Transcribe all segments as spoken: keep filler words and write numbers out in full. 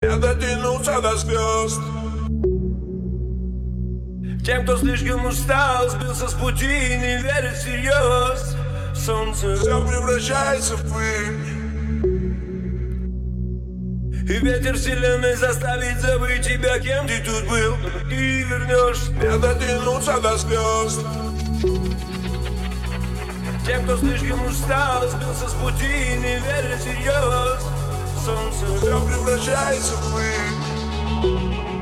не дотянуться до звезд. Тем, кто слишком устал, сбился с пути и не верит всерьез. Солнце все превращается в пыль, и ветер вселенной заставит забыть тебя, кем ты тут был. Ты вернешься, не дотянуться до звезд. Тем, кто слишком устал, сбился с пути и не верит всерьез. Солнце все превращается в пыль,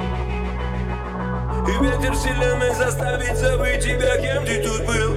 и ветер вселенной заставит забыть тебя, кем ты тут был.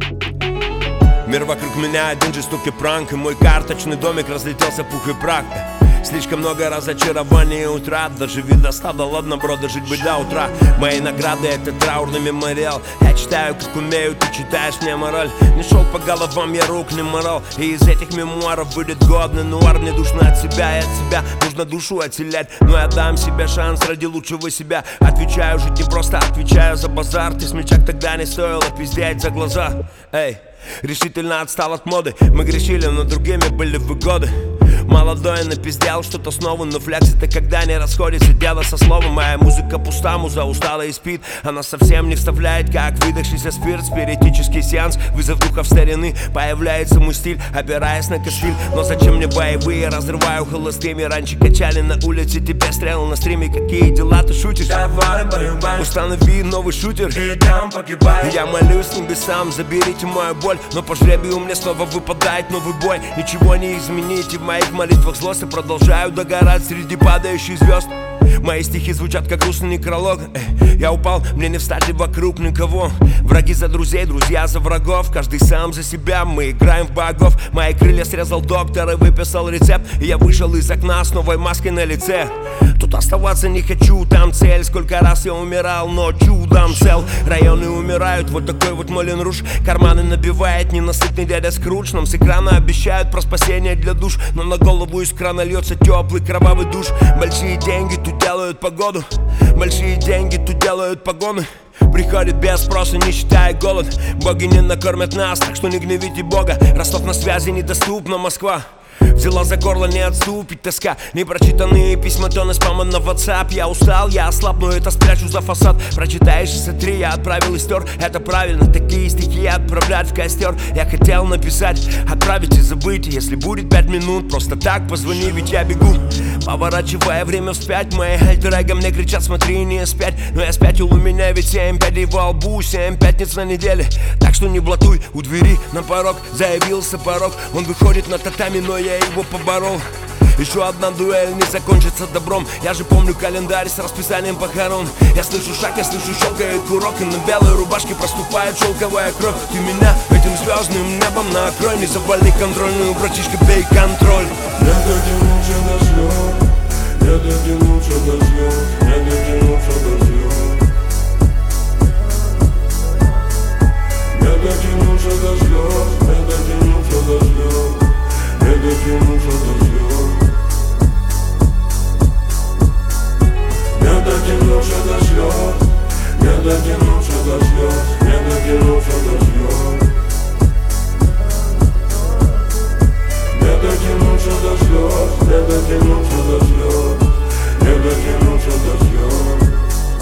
Мир вокруг меня один жестокий пранк, и мой карточный домик разлетелся пух и прах. Слишком много разочарований и утрат. Доживи до ста, да ладно, бро, дожить бы до утра. Мои награды — это траурный мемориал. Я читаю, как умею, ты читаешь мне мораль. Не шел по головам, я рук не морал. И из этих мемуаров будет годный нуар. Мне душно от себя и от себя нужно душу отселять. Но я дам себе шанс ради лучшего себя. Отвечаю, жить не просто, отвечаю за базар. Ты смельчак, тогда не стоило пиздеть за глаза. Эй, решительно отстал от моды. Мы грешили, но другими были выгоды. Молодой напиздел что-то снова, но флекс это когда не расходится дело со словом. Моя музыка пуста, муза устала и спит. Она совсем не вставляет, как выдохшийся спирт. Спиритический сеанс, вызов духов старины. Появляется мой стиль, опираясь на костыль. Но зачем мне боевые, разрываю холостыми. Раньше качали на улице, тебе стрелы на стриме. Какие дела, ты шутишь? Давай, баю-бай, установи новый шутер, и там погибай. Я молюсь небесам, заберите мою боль. Но по жребию мне снова выпадает новый бой. Ничего не измените в моих молитвах злости, продолжаю догорать среди падающих звезд. Мои стихи звучат как грустный некролог. Эй, я упал, мне не встать и вокруг никого. Враги за друзей, друзья за врагов. Каждый сам за себя, мы играем в богов. Мои крылья срезал доктор и выписал рецепт. И я вышел из окна с новой маской на лице. Тут оставаться не хочу, там цель. Сколько раз я умирал, но чудом цел. Районы умирают, вот такой вот Молин Руж. Карманы набивает ненасытный дядя Скрудж. Нам с экрана обещают про спасение для душ, но на голову из крана льется теплый кровавый душ. Большие деньги тут делают погоду, большие деньги тут делают погоны. Приходит без спроса, не считая голод. Боги не накормят нас, так что не гневите Бога. Ростов на связи, недоступна Москва. Взяла за горло, не отступить тоска. Непрочитанные письма, тонны спама на WhatsApp. Я устал, я ослаб, но это спрячу за фасад. Прочитаешь смотри, я отправил и стер. Это правильно, такие стихи отправлять в костер. Я хотел написать, отправить и забыть. Если будет пять минут, просто так позвони, ведь я бегу. Поворачивая время вспять, мои альтер-эго мне кричат, смотри, не спять. Но я спятил, у меня ведь семь пядей во лбу, семь пятниц на неделе. Так что не блатуй, у двери на порог заявился порог. Он выходит на татами, но я его поборол. Еще одна дуэль не закончится добром. Я же помню календарь с расписанием похорон. Я слышу шаг, я слышу щелкает курок, и на белой рубашке проступает шелковая кровь. Ты меня этим звездным небом накрой. Не завали контрольную, братишка, бей контроль. Не дотянуться до звезд, не дотянуться до звезд, не дотянуться до звезд. Не дотянуться до звезд, не дотянуться до звезд, не дотянуться до звезд. Не дотянуться до звезд, не дотянуться до звезд, не дотянуться до звезд. Не дотянуться до звезд, не дотянуться до звезд, не дотянуться до звезд.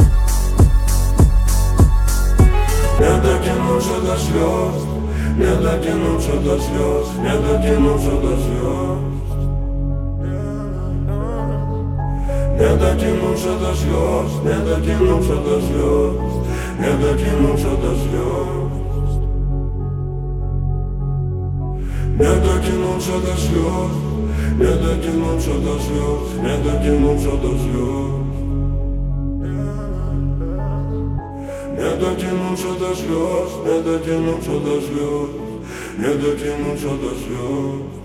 Не дотянуться до звезд, не дотянуться до звезд, не дотянуться до звезд. Не дотянуться до звезд, не дотянуться до звезд, не дотянуться до звезд. Не дотянуться до звезд, не дотянуться до звезд, не дотянуться до звезд. Не дотянуться до звезд, не дотянуться до звезд, не дотянуться до звезд.